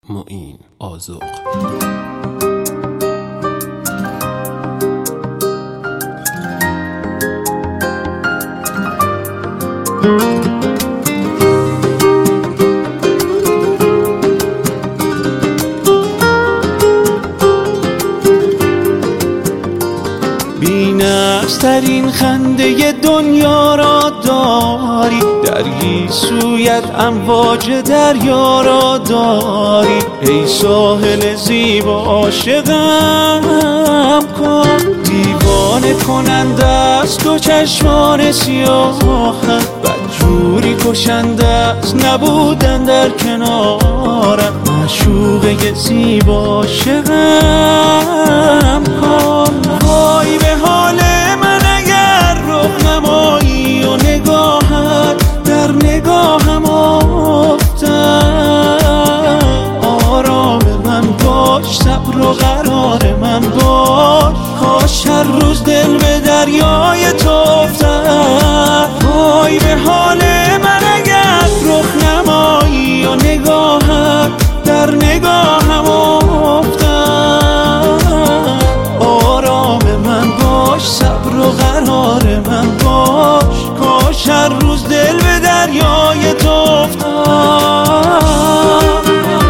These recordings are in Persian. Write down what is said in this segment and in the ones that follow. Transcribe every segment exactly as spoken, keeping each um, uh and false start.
معین آذوق. بی‌نقص‌ترین خنده دنیا را داری، در گیسویت امواج دریا را داری. ای ساحل زیبا عاشقم کن، دیوانه کننده است دو چشمان سیاهت، بدجوری کشنده است نبودن در کنارم. معشوقه زیبا عاشقم کن. وای به حال من اگر رخ نمایی و نگاهت در نگاهم افتد. آرام من باش، صبر و قرار من باش، کاش هر روز دل به دریای تو افتد. وای به حال من اگر رخ نمایی و نگاهت در نگاهم افتد. آرام من باش، صبر و قرار من باش، کاش هر روز دل به دریای تو افتد.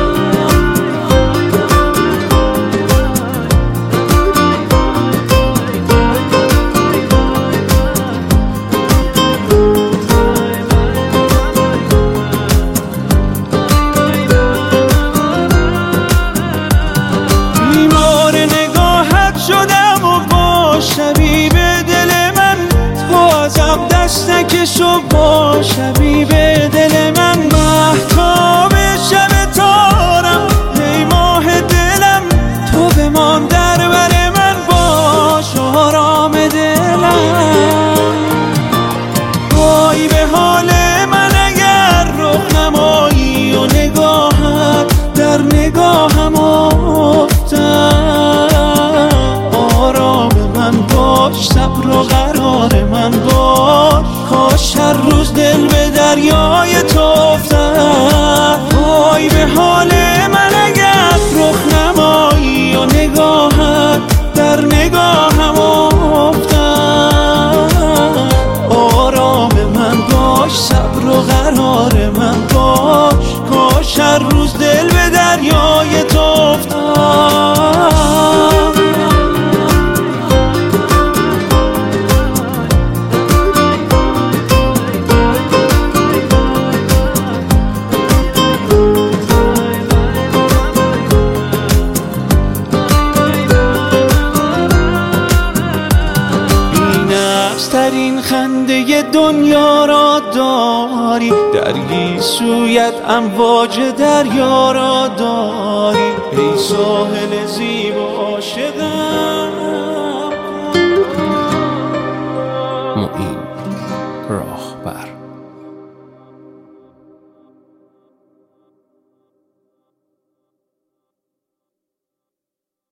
شبیب دل من تو ازم دست نکش و با شبیب دل من. مهتاب شب تارم ای ماه دلم، تو بمان در بر من باش آرام دلم. وای به حال من اگر رخ نمایی و نگاهت در نگاهم افتد. صبر و قرار من باش، کاش هر روز دل به دریای تو افتد. وای به حال من اگر رخ نمایی و نگاهت در نگاهم افتد. آرام من باش، صبر و قرار من باش، کاش هر روز دل به دریای تو افتد. ترین خنده دنیا را داری، در گیسویت امواج دریا را داری. ای ساحل زیبا عاشقم. معین راهبر.